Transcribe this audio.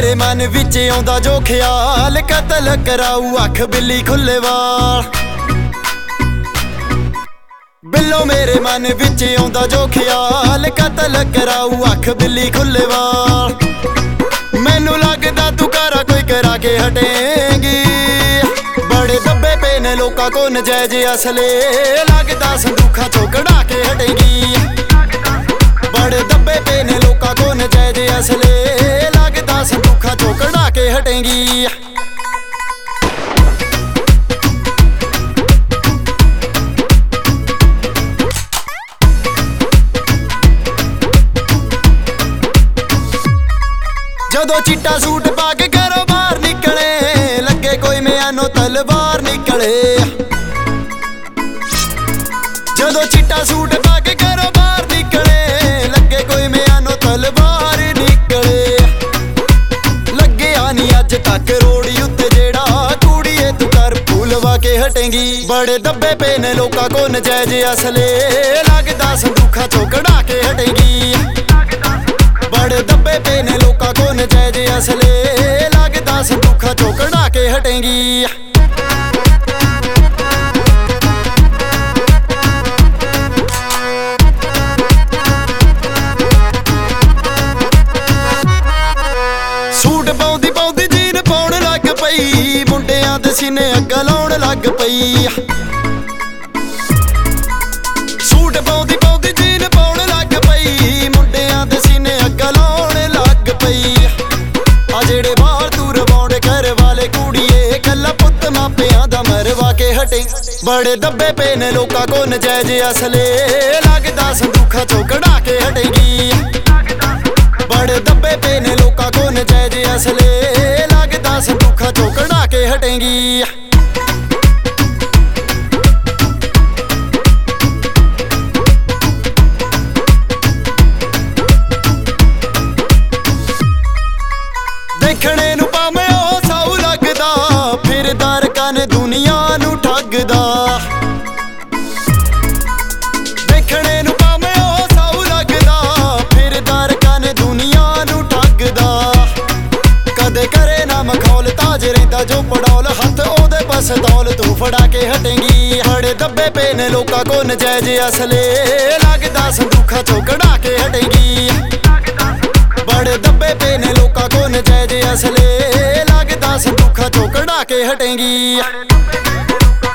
मेरे मन विच आउंदा जो ख्याल, कतल कराऊ अख बिल्ली खुले वाल। बिल्लो मेरे मन विच आउंदा जो ख्याल, कतल कराऊ अख बिल्ली खुले वाल। मैनू लगदा तू करा कोई करा के हटेंगी, बड़े दब्बे पे ने लोकां को नजैज असले, लगदा संदूखां चों कढ़ा के हटेंगी। बड़े दब्बे पे ने लोकां को नजैज असले, लगदा संदूखां चों कढ़ा के हटेंगी। जदों चिट्टा सूट पा के घरों बाहर निकले, लगे कोई म्यानो तलवार निकले। जदों चिट्टा सूट पा के घरों बाहर निकले, लगे कोई म्यानो तलवार निकले। लगे आनी अज तक रोड़ी उत्ते जेड़ा, कुड़िए तू कर फूलवा के हटेंगी। बड़े दब्बे पे ने लोकां को नजैज असले, लगदा संदूखां चों कढ़ा के हटेंगी। बड़े दब्बे पे ने लोकां को नजैज असले, लगदा संदूखां चों कढ़ा के हटेंगी। सूट पाउंदी पाउंदी जीन पाउण लग पई, मुंडियां दे सीने अग्ग लाउण लग पई। सूट पाउंदी पाउंदी जीन पाउण लग पई, मुंडियां दे सीने अग्ग लाउण लग पई। आ जेड़े बाहर तू रवाउंड घर वाले कुड़िए, कल्ला पुत्त मापियां दा मरवा के हटे। बड़े दब्बे पे ने लोकां को नजैज असले, लगदा संदूखां चों कढ़ा के हटेंगी। बड़े दब्बे पे ने लोकां को नजैज असले, लगदा संदूखां चों कढ़ा के हटेंगी। देखने नू भावें ओ साऊ लगदा, फिरदा रकन दुनिया नू ठगदा। देखने नू भावें ओ साऊ लगदा, फिरदा रकन दुनिया नू ठगदा। कदे करे ना मखौल, ताज रहिंदा जो पड़ौल, हथ ओदे पसतौल तू फड़ा के हटेंगी। बड़े दब्बे पे ने लोकां को नजैज असले, लगदा संदूखां चों कढ़ा के हटेंगी। बड़े दब्बे पे ने लोकां को नजैज असले, लगदा संदूखां चों कढ़ा के हटेंगी।